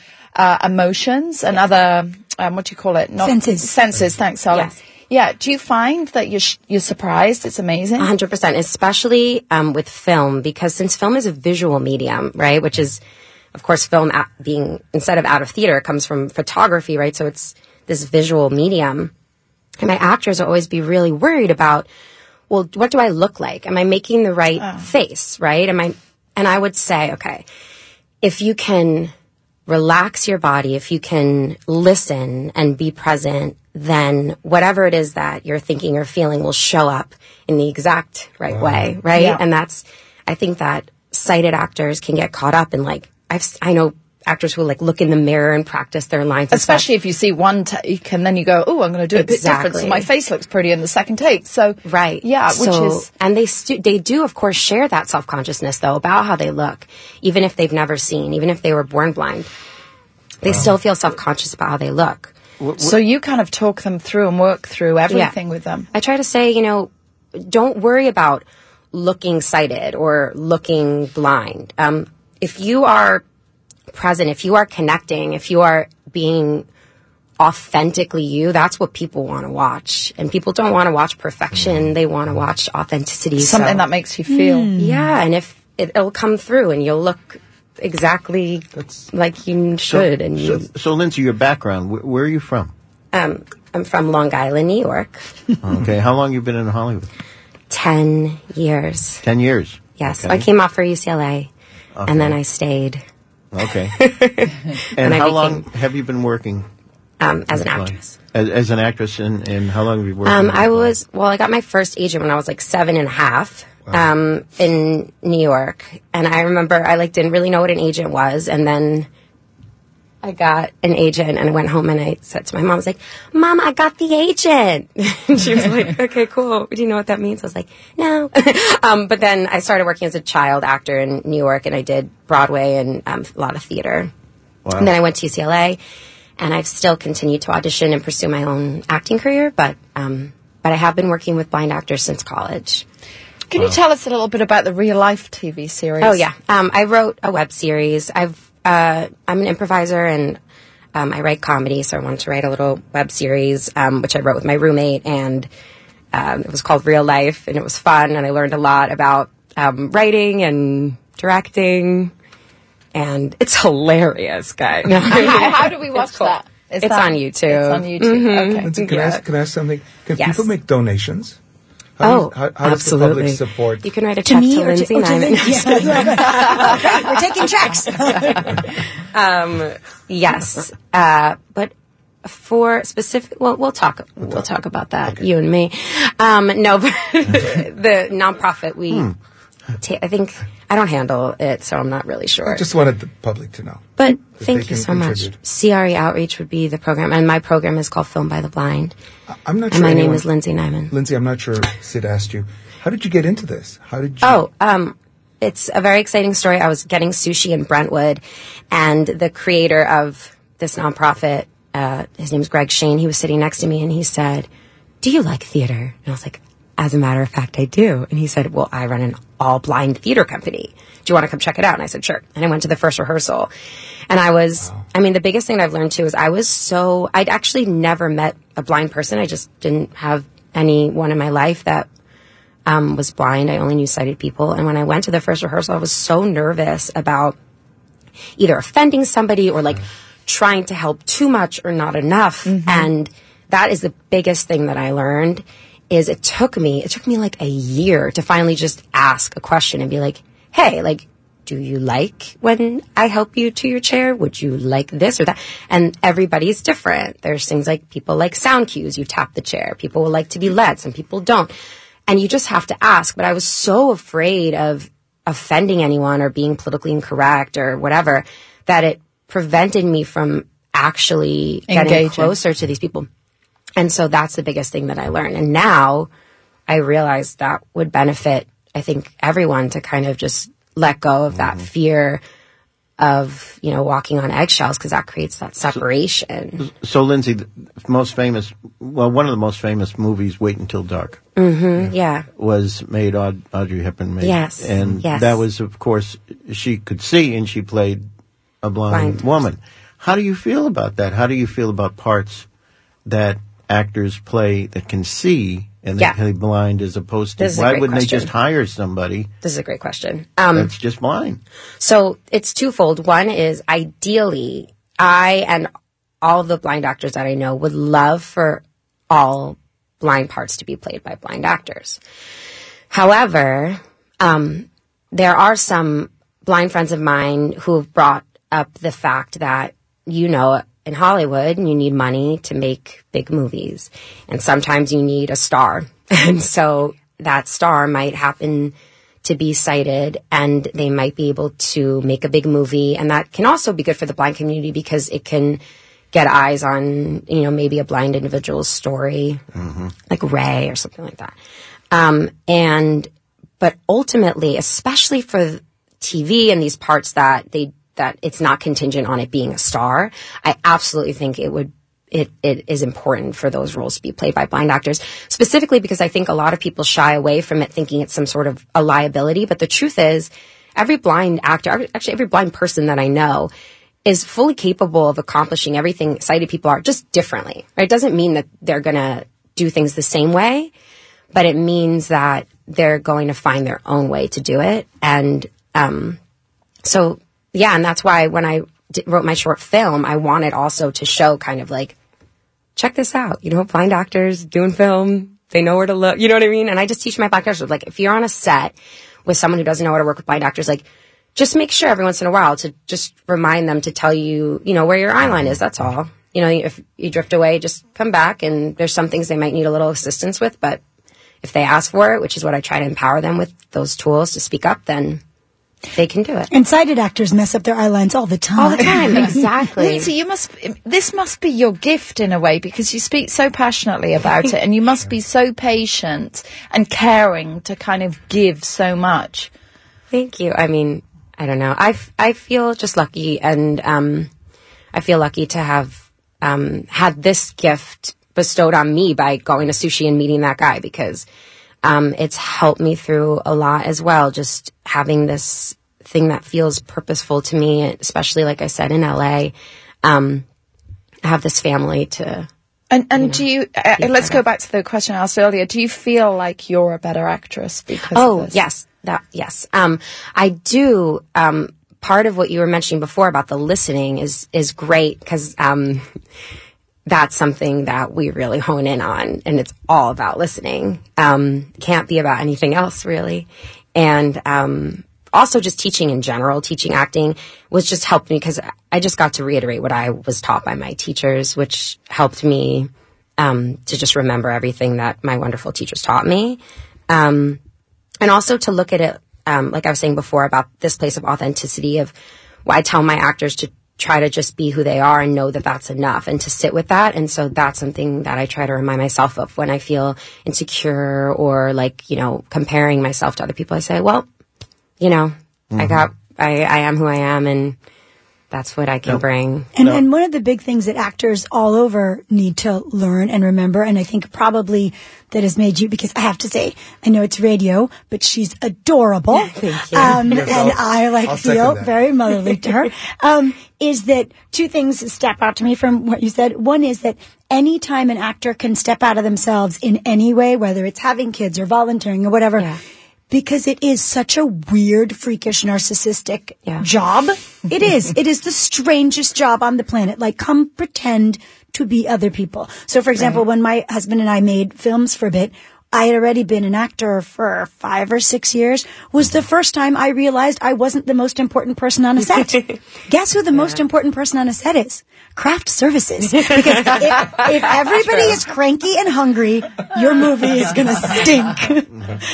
emotions and other... what do you call it? Senses. Thanks, Sally. Yes. Yeah. Do you find that you're surprised? It's amazing. 100%, especially with film, because since film is a visual medium, right? Which is, of course, film being instead of out of theater, it comes from photography, right? So it's this visual medium, and my actors will always be really worried about, well, what do I look like? Am I making the right face, right? And I would say, okay, if you can relax your body, if you can listen and be present, then whatever it is that you're thinking or feeling will show up in the exact right way, right? Yeah. And I think that sighted actors can get caught up in I know actors who look in the mirror and practice their lines. Especially if you see one take and then you go, oh, I'm going to do it a bit different so my face looks pretty in the second take. So, right. Yeah, and they do, of course, share that self-consciousness, though, about how they look, even if they've never seen, even if they were born blind. They still feel self-conscious about how they look. So you kind of talk them through and work through everything with them. I try to say, don't worry about looking sighted or looking blind. If you are present, if you are connecting, if you are being authentically you, that's what people want to watch. And people don't want to watch perfection. They want to watch authenticity. Something that makes you feel. Yeah, and if it'll come through and you'll look exactly like you should. So Lindsay, your background, where are you from? I'm from Long Island, New York. Okay. How long you been in Hollywood? 10 years. 10 years? Yes. Okay. I came off for UCLA, and then I stayed. Okay. And how long have you been working? As an actress. As an actress, and how long have you been working? I got my first agent when I was like 7.5. Wow. In New York. And I remember I didn't really know what an agent was. And then I got an agent and I went home and I said to my mom, I was like, Mom, I got the agent. And she was like, okay, cool. Do you know what that means? I was like, no. But then I started working as a child actor in New York and I did Broadway and a lot of theater. Wow. And then I went to UCLA and I've still continued to audition and pursue my own acting career. But I have been working with blind actors since college. Can you tell us a little bit about the real life TV series? Oh, yeah. I wrote a web series. I'm an improviser and I write comedy, so I wanted to write a little web series, which I wrote with my roommate, and it was called Real Life, and it was fun, and I learned a lot about writing and directing, and it's hilarious, guys. No, how do we watch that? It's on YouTube. It's on YouTube. Mm-hmm. Okay. Lindsay, can I ask something? Can Yes. people make donations? How does absolutely. the public support? You can write a check to Lindsay Nyman. We're taking checks. Yes. But for specific, well, we'll talk about that, you and me. No, but the nonprofit, I think, I don't handle it, so I'm not really sure. I just wanted the public to know. But thank you so much. CRE Outreach would be the program, and my program is called Film by the Blind. I'm not and sure. My name is Lindsay Nyman. Lindsay, I'm not sure Sid asked you. How did you get into this? How did you? It's a very exciting story. I was getting sushi in Brentwood, and the creator of this nonprofit, his name's Greg Shane, he was sitting next to me, and he said, "Do you like theater?" And I was like, "As a matter of fact, I do." And he said, "Well, I run an all-blind theater company. Do you want to come check it out?" And I said, "Sure." And I went to the first rehearsal. And the biggest thing I've learned too is I'd actually never met a blind person. I just didn't have anyone in my life that was blind. I only knew sighted people. And when I went to the first rehearsal, I was so nervous about either offending somebody or trying to help too much or not enough. Mm-hmm. And that is the biggest thing that I learned. Is it took me like a year to finally just ask a question and be like, hey, do you like when I help you to your chair? Would you like this or that? And everybody's different. There's things like people like sound cues. You tap the chair. People will like to be led. Some people don't. And you just have to ask. But I was so afraid of offending anyone or being politically incorrect or whatever that it prevented me from actually getting closer to these people. And so that's the biggest thing that I learned. And now I realize that would benefit, I think, everyone to kind of just let go of that fear of, walking on eggshells, because that creates that separation. So Lindsay, one of the most famous movies, Wait Until Dark. Mm-hmm, yeah. Was made, Audrey Hepburn made. Yes. And that was, of course, she could see and she played a blind woman. How do you feel about that? How do you feel about parts that actors play that can see and they're really blind, as opposed to why wouldn't they just hire somebody? This is a great question. That's just blind. So it's twofold. One is, ideally, I and all the blind actors that I know would love for all blind parts to be played by blind actors. However, there are some blind friends of mine who have brought up the fact that, in Hollywood, you need money to make big movies. And sometimes you need a star. And so that star might happen to be sighted, and they might be able to make a big movie. And that can also be good for the blind community, because it can get eyes on, maybe a blind individual's story, like Ray or something like that. But ultimately, especially for TV and these parts that it's not contingent on it being a star, I absolutely think it is important for those roles to be played by blind actors, specifically because I think a lot of people shy away from it, thinking it's some sort of a liability. But the truth is, every blind actor, actually every blind person that I know, is fully capable of accomplishing everything sighted people are, just differently. Right? It doesn't mean that they're going to do things the same way, but it means that they're going to find their own way to do it. And so yeah, and that's why when I wrote my short film, I wanted also to show kind of like, check this out, you know, blind actors doing film, they know where to look, you know what I mean? And I just teach my blind actors, like, if you're on a set with someone who doesn't know how to work with blind actors, like, just make sure every once in a while to just remind them to tell you, you know, where your eye line is, that's all. You know, if you drift away, just come back, and there's some things they might need a little assistance with, but if they ask for it, which is what I try to empower them with, those tools to speak up, then they can do it. And sighted actors mess up their eye lines all the time. All the time, exactly. Lindsay, this must be your gift in a way, because you speak so passionately about it, and you must be so patient and caring to kind of give so much. Thank you. I mean, I don't know. I feel just lucky, and I feel lucky to have had this gift bestowed on me by going to sushi and meeting that guy, because it's helped me through a lot as well, just having this thing that feels purposeful to me, especially, like I said, in LA. I have this family to... And do you, let's go back to the question I asked earlier, do you feel like you're a better actress because of this? Yes. Yes. I do. Part of what you were mentioning before about the listening is great, because that's something that we really hone in on, and it's all about listening. Can't be about anything else, really. And also just teaching in general, teaching acting was just helped me, because I just got to reiterate what I was taught by my teachers, which helped me to just remember everything that my wonderful teachers taught me. And also to look at it, like I was saying before, about this place of authenticity, of why I tell my actors to try to just be who they are and know that that's enough, and to sit with that. And so that's something that I try to remind myself of when I feel insecure or like, you know, comparing myself to other people. I say, well, you know, I am who I am, and that's what I can bring. And one of the big things that actors all over need to learn and remember, and I think probably that has made you, because I have to say, I know it's radio, but she's adorable. Thank you. And I feel very motherly to her. Is that two things step out to me from what you said. One is that anytime an actor can step out of themselves in any way, whether it's having kids or volunteering or whatever, because it is such a weird, freakish, narcissistic job. It is. It is the strangest job on the planet. Like, come pretend to be other people. So, for example, when my husband and I made films for a bit, I had already been an actor for 5 or 6 years, was the first time I realized I wasn't the most important person on a set. Guess who the most important person on a set is? Craft services. Because if everybody is cranky and hungry, your movie is going to stink.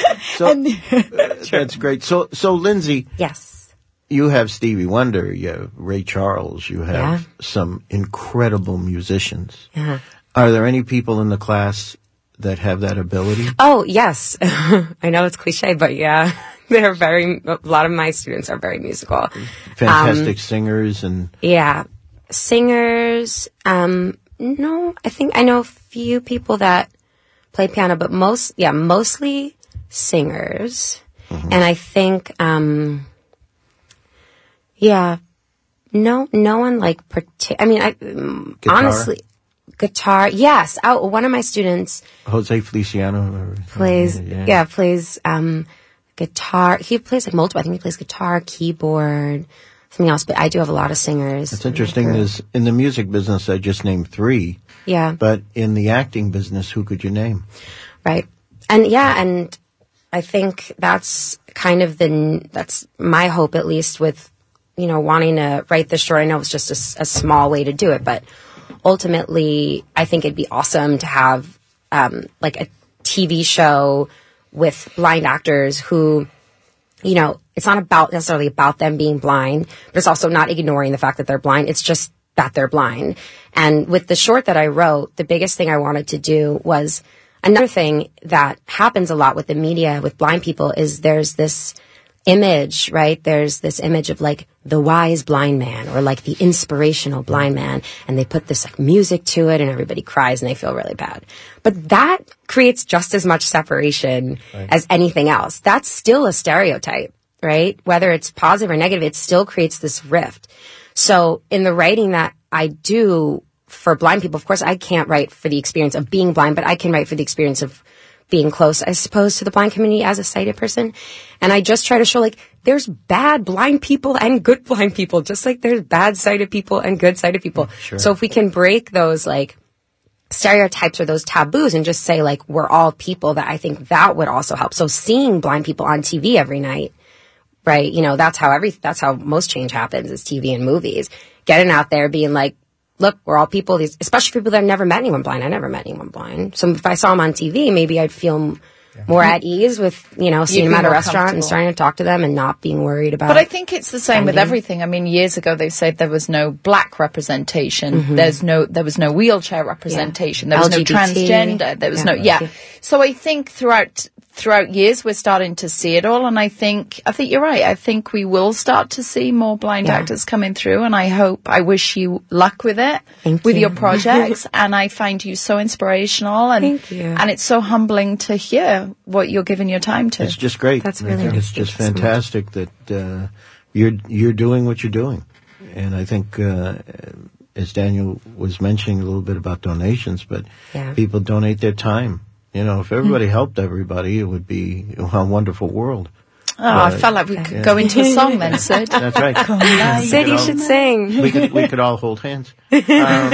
That's great. So Lindsay. Yes. You have Stevie Wonder, you have Ray Charles, you have some incredible musicians. Yeah. Are there any people in the class that have that ability? Oh, yes. I know it's cliche, but yeah, a lot of my students are very musical. Fantastic singers and... Yeah. Singers, no, I think I know a few people that play piano, but mostly singers. Mm-hmm. And I think, no one like, honestly, guitar, yes. One of my students, Jose Feliciano, plays guitar. He plays like multiple. I think he plays guitar, keyboard, something else. But I do have a lot of singers. It's interesting is in the music business, I just named 3. Yeah. But in the acting business, who could you name? Right. And I think that's kind of that's my hope, at least, with, you know, wanting to write this short. I know it's just a small way to do it, but ultimately, I think it'd be awesome to have like a TV show with blind actors who, you know, it's not necessarily about them being blind, but it's also not ignoring the fact that they're blind. It's just that they're blind. And with the short that I wrote, the biggest thing I wanted to do was, another thing that happens a lot with the media with blind people is there's this image, right? There's this image of like the wise blind man, or like the inspirational blind man, and they put this like music to it and everybody cries and they feel really bad. But that creates just as much separation as anything else. That's still a stereotype, right? Whether it's positive or negative, it still creates this rift. So in the writing that I do for blind people, of course, I can't write for the experience of being blind, but I can write for the experience of being close, I suppose, to the blind community as a sighted person. And I just try to show, like, there's bad blind people and good blind people, just like there's bad sighted people and good sighted people. Sure. So if we can break those, like, stereotypes or those taboos and just say, like, we're all people, that I think that would also help. So seeing blind people on TV every night, right? You know, that's how most change happens, is TV and movies. Getting out there, being like, look, we're all people, especially people that have never met anyone blind. I never met anyone blind. So if I saw them on TV, maybe I'd feel more at ease with, you know, seeing them at a restaurant and starting to talk to them and not being worried about. But I think it's the same with everything. I mean, years ago they said there was no black representation. There was no wheelchair representation. There was no transgender. There was no. So I think throughout years we're starting to see it all, and I think you're right. I think we will start to see more blind actors coming through, and I wish you luck with it, with your projects, and I find you so inspirational, and Thank you. And it's so humbling to hear what you're giving your time to. It's just great. That's really It's just fantastic that you're doing what you're doing, and I think as Daniel was mentioning a little bit about donations, but people donate their time. You know, if everybody helped everybody, it would be a wonderful world. Oh, I felt like we could go into a song then, Sid. That's right. Sid, you should sing. We could all hold hands. It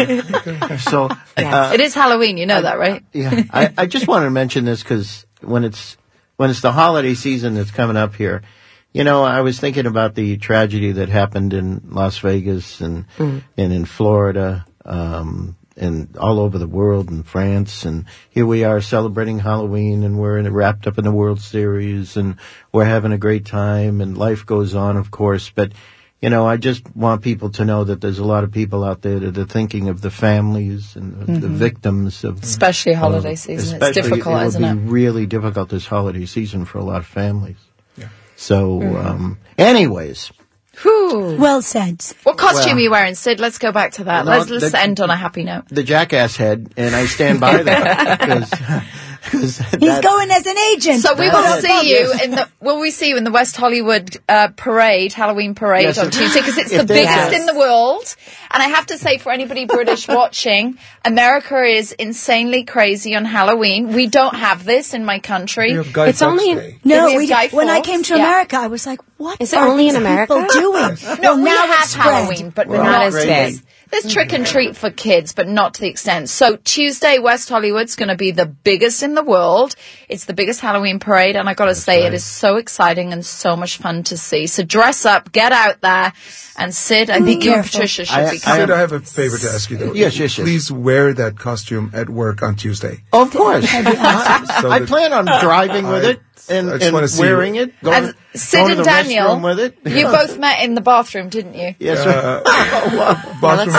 is Halloween, you know that, right? Yeah. I just wanted to mention this because when it's the holiday season that's coming up here, you know, I was thinking about the tragedy that happened in Las Vegas and in Florida, and all over the world, in France, and here we are celebrating Halloween, and we're wrapped up in the World Series, and we're having a great time, and life goes on, of course, but, you know, I just want people to know that there's a lot of people out there that are thinking of the families and the victims of... Especially holiday season. It's difficult, isn't it? It'll be really difficult this holiday season for a lot of families. Yeah. So, anyways... Whew. Well said. What costume are you wearing, Sid? Let's go back to that. Let's end on a happy note. The jackass head, and I stand by that because he's going as an agent. So we will see you in the West Hollywood parade, Halloween parade on Tuesday, because it's the biggest in the world. And I have to say, for anybody British watching, America is insanely crazy on Halloween. We don't have this in my country. It's only when I came to America, I was like, what is it only in America? People doing? No, we have Halloween, but not as big. big. There's trick and treat for kids, but not to the extent. So Tuesday, West Hollywood's going to be the biggest in the world. It's the biggest Halloween parade, and I got to say, it is so exciting and so much fun to see. So dress up, get out there, and Sid, I think you and Patricia should be coming. Sid, I have a favor to ask you, though. Yes. Please wear that costume at work on Tuesday. Oh, of course. I plan on driving with it. And wearing it. Sid and Daniel, with it. You both met in the bathroom, didn't you? Yes. Bathroom.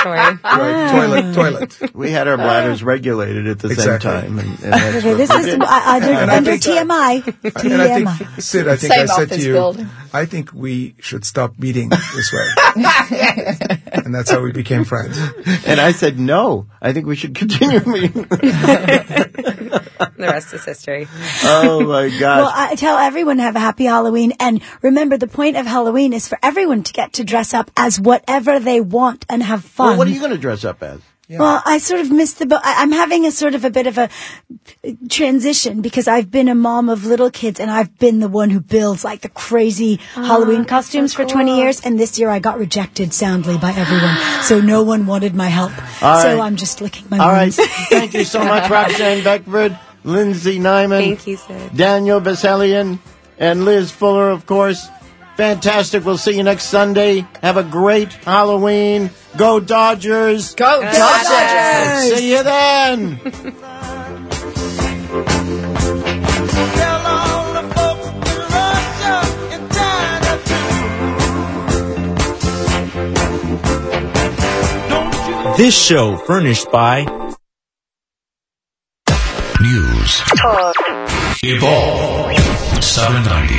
Right, toilet. We had our bladders regulated at the same time. And this is under TMI. And I think, Sid, I said to you, I think we should stop meeting this way. And that's how we became friends. And I said, no, I think we should continue meeting. The rest is history. Oh, my gosh. Well, I tell everyone to have a happy Halloween. And remember, the point of Halloween is for everyone to get to dress up as whatever they want and have fun. Well, what are you going to dress up as? Yeah. Well, I sort of missed I'm having a bit of a transition because I've been a mom of little kids and I've been the one who builds like the crazy Halloween costumes for 20 years. And this year I got rejected soundly by everyone. So no one wanted my help. So I'm just licking my wounds. All right. Thank you so much, Roxanne Beckford, Lindsay Nyman. Thank you, Sid. Daniel Baselian, and Liz Fuller, of course. Fantastic. We'll see you next Sunday. Have a great Halloween. Go Dodgers. Go Dodgers. See you then. This show furnished by News Talk Evolve 790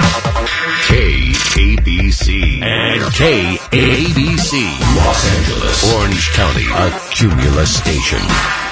KABC and KABC Los Angeles, Orange County, a Cumulus station.